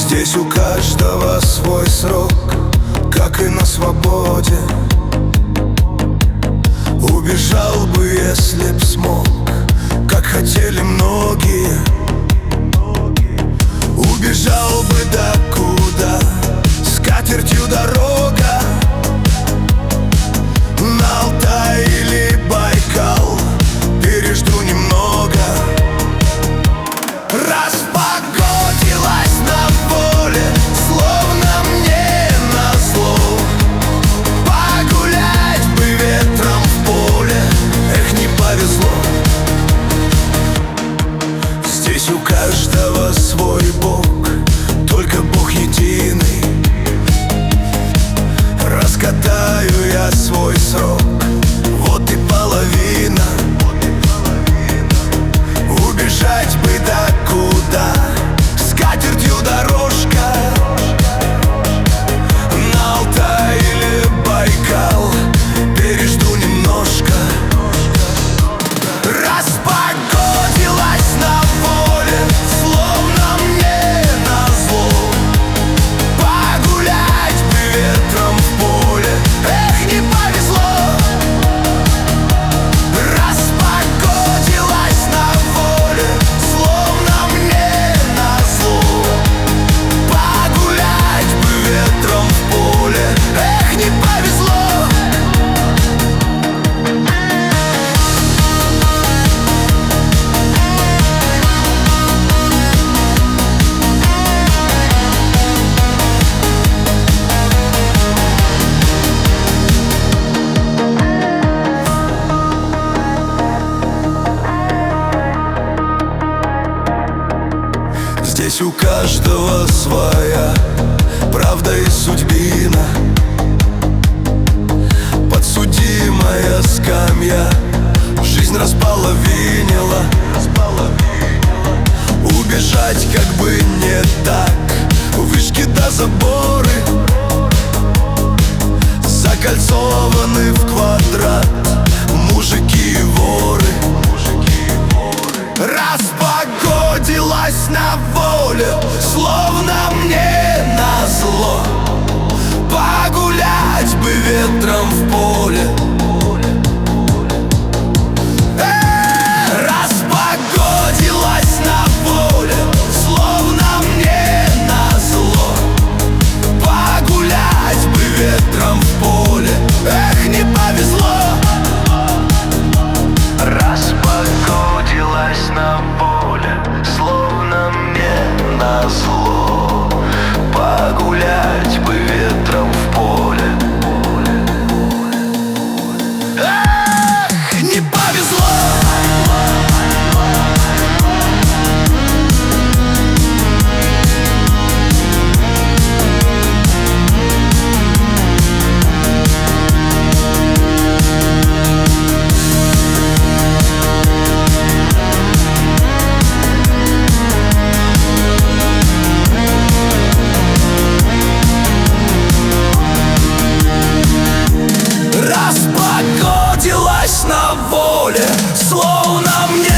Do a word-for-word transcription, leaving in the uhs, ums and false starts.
Здесь у каждого свой срок, как и на свободе. Убежал бы, если б смог, как хотели многие. Убежал бы да куда, с катертью дорога, на Алтай или Байкал, пережду немного. Распогодилась на воле, словно мне назло. Погулять бы ветром в поле, эх, не повезло. Здесь у каждого свой Бог, только Бог единый. Раскатаю я свой срок, вот и половина. Убежать бы да куда, с катертью дорожка, на Алтай или Байкал, пережду немножко. Распогодилась на воле, словно мне назло. Погулять бы ветром в поле, эх, не повезло. Распогодилась на воле, словно мне назло. Погулять бы ветром в поле, эх, не повезло. Здесь у каждого своя правда и судьбина. Подсудимая скамья жизнь располовинила. Убежать как бы не так, вышки да заборы закольцованы в квадрат, мужики и воры. Распогодилась на воле, словно мне назло. Погулять бы ветром в поле. Э, распогодилась на воле, словно мне назло. Погулять бы ветром в поле, эх, не повезло. Распогодилась на воле, словно мне назло. Погулять бы ветром в поле, эх, не повезло. Распогодилась на воле, словно мне